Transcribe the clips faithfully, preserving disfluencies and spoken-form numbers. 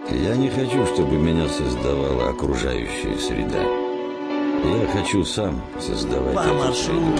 Я не хочу, чтобы меня создавала окружающая среда. Я хочу сам создавать эту среду.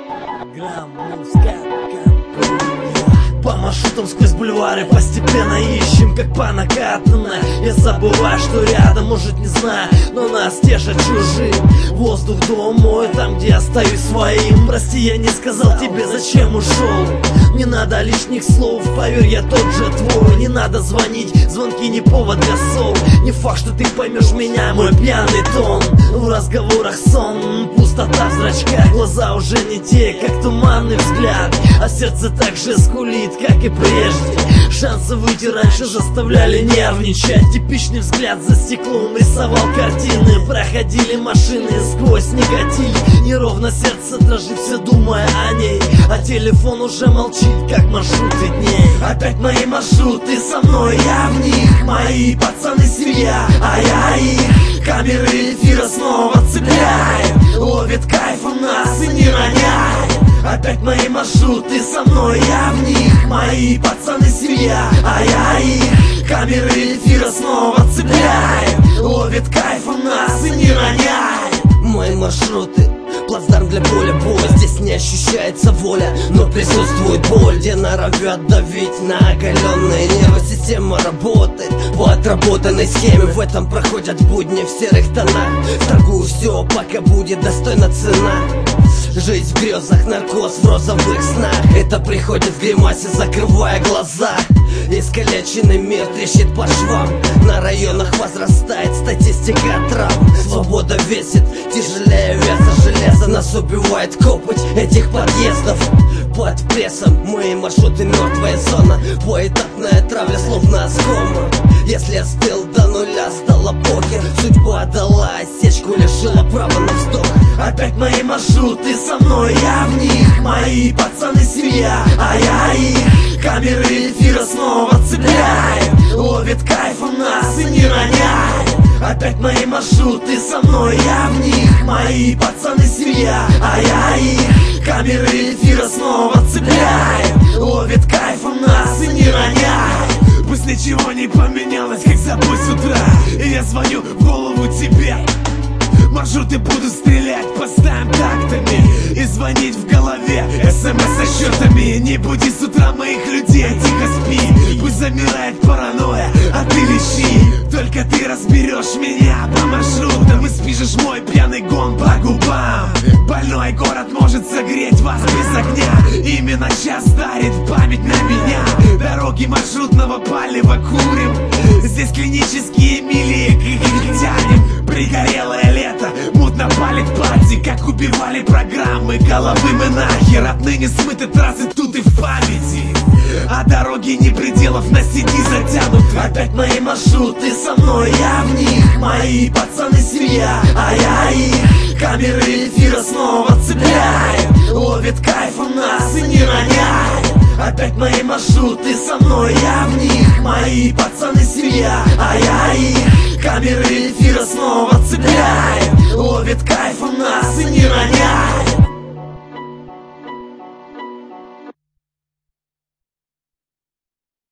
По маршрутам сквозь бульвары постепенно ищем, как по накатанной. Я забываю, что рядом, может не знаю, но нас тешат чужим. Воздух дом мой, там где я остаюсь своим. Прости, я не сказал тебе, зачем ушел. Не надо лишних слов, поверь, я тот же твой. Не надо звонить, звонки не повод для ссор. Не факт, что ты поймешь меня, мой пьяный тон. В разговорах сон, пустота в зрачках. Глаза уже не те, как туманный взгляд. А сердце так же скулит, как и прежде. Шансы выйти раньше заставляли нервничать. Типичный взгляд за стеклом рисовал картины. Проходили машины сквозь никотин. Неровно сердце дрожит, все думая о ней. А телефон уже молчит, как маршруты дней. Опять мои маршруты со мной, я в них. Мои пацаны семья, а я их. Камеры эфира снова цепляет. Ловит кайфом нас и не роняет. Опять мои маршруты со мной, я в них. Мои пацаны семья, а я их. Камеры эфира снова цепляет. Ловит кайфом нас и не роняет. Мои маршруты плацдарм для поля боя. Здесь не ощущается воля, но присутствует боль. Где норовят давить на оголенные нервы. Система работает по отработанной схеме. В этом проходят будни в серых тонах. Торгую все, пока будет достойна цена. Жизнь в грезах, наркоз в розовых снах. Это приходит в гримасе, закрывая глаза. Искалеченный мир трещит по швам. На районах возрастает статистика травм. Свобода весит тяжелее веса железа. Нас убивает копоть этих подъездов. Под прессом мои маршруты мертвая зона. Поэтапная травля словно оскома. Если я остыл до нуля, стало похер. Судьба дала осечку, лишила права на вздох. Опять мои маршруты со мной, я в них. Мои пацаны семья, а я их. Камеры эфира снова цепляет. Ловит кайфом нас и не роняет. Опять мои маршруты со мной, я в них. Мои пацаны семья, а я их. Камеры эфира снова цепляет. Ловит кайфом нас и не роняет. Пусть ничего не поменялось, как забой с утра. И я звоню в голову тебе. Маршруты буду стрелять, поставим тактами. И звонить в голове смс со счетами. Не буди с утра моих людей, тихо спи. Пусть замирает паранойя, а ты лещи. Только ты разберешь меня по маршрутам. И спишешь мой пьяный гон по губам. Больной город может согреть вас без огня. Именно час дарит память на меня. Дороги маршрутного палева курим. Здесь клинические мили, их тянем. Пригорелое лето, мутно палит пальцы. Как убивали программы, головы мы нахер. Отныне смыты трассы тут и в памяти. А дороги не пределов, на сиди затянуты. Опять мои маршруты со мной, я в них. Мои пацаны семья, а я их. Камеры эфира снова цепляет. Ловит кайфом нас и не роняет. Опять мои маршруты со мной, я в них. Мои пацаны семья, а я их. Камеры эфира снова